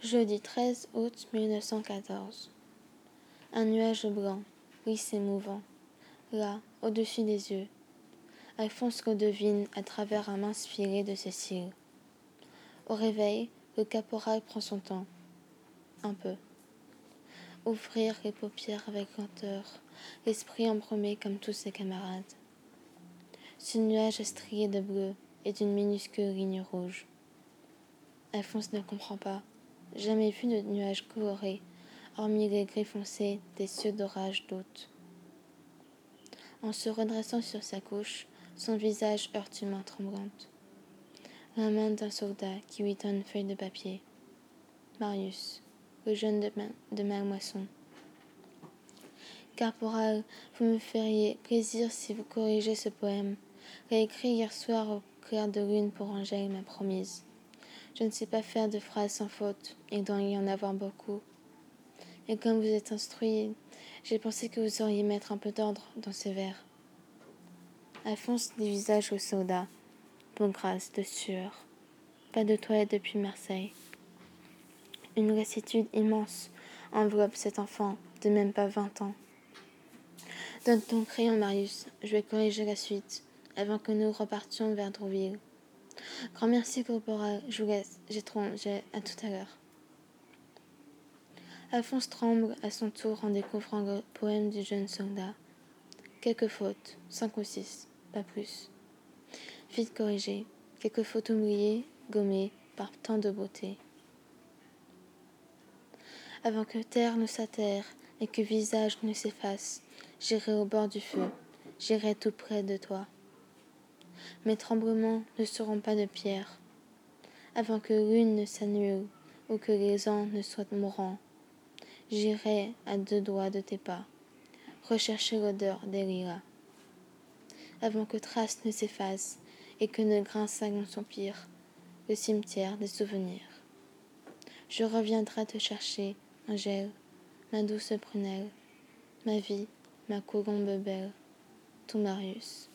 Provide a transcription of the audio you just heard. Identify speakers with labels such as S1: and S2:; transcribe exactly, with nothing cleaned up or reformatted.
S1: Jeudi treize août mille neuf cent quatorze. Un nuage blanc, lisse et mouvant, là, au-dessus des yeux. Alphonse le devine à travers un mince filet de ses cils. Au réveil, le caporal prend son temps. Un peu. Ouvrir les paupières avec lenteur, l'esprit embrumé comme tous ses camarades. Ce nuage est strié de bleu et d'une minuscule ligne rouge. Alphonse ne comprend pas. Jamais vu de nuages colorés, hormis les gris foncés des cieux d'orage d'août. En se redressant sur sa couche, son visage heurte une main tremblante. La main d'un soldat qui lui donne une feuille de papier. Marius, le jeune de, ma de Malmoisson. Caporal, vous me feriez plaisir si vous corrigez ce poème. J'ai écrit hier soir au clair de lune pour Angèle, ma promise. Je ne sais pas faire de phrases sans faute, il doit y en avoir beaucoup. Et comme vous êtes instruit, j'ai pensé que vous sauriez mettre un peu d'ordre dans ces vers. Alphonse dévisage au soldat. Bonne grâce de sueur. Pas de toilette depuis Marseille. Une lassitude immense enveloppe cet enfant de même pas vingt ans. Donne ton crayon, Marius, je vais corriger la suite, avant que nous repartions vers Drouville. Grand merci, corporal, je vous laisse, j'ai trop, j'ai à tout à l'heure. Alphonse tremble à son tour en découvrant le poème du jeune soldat. Quelques fautes, cinq ou six, pas plus. Vite corrigées, quelques fautes oubliées, gommées par tant de beauté. Avant que terre ne s'atterre et que visage ne s'efface, j'irai au bord du feu, j'irai tout près de toi. Mes tremblements ne seront pas de pierre. Avant que l'une ne s'annule ou que les ans ne soient mourants, j'irai à deux doigts de tes pas, rechercher l'odeur des lilas. Avant que trace ne s'efface et que ne grince à l'empire, le cimetière des souvenirs. Je reviendrai te chercher, Angèle, ma douce prunelle, ma vie, ma colombe belle, ton Marius.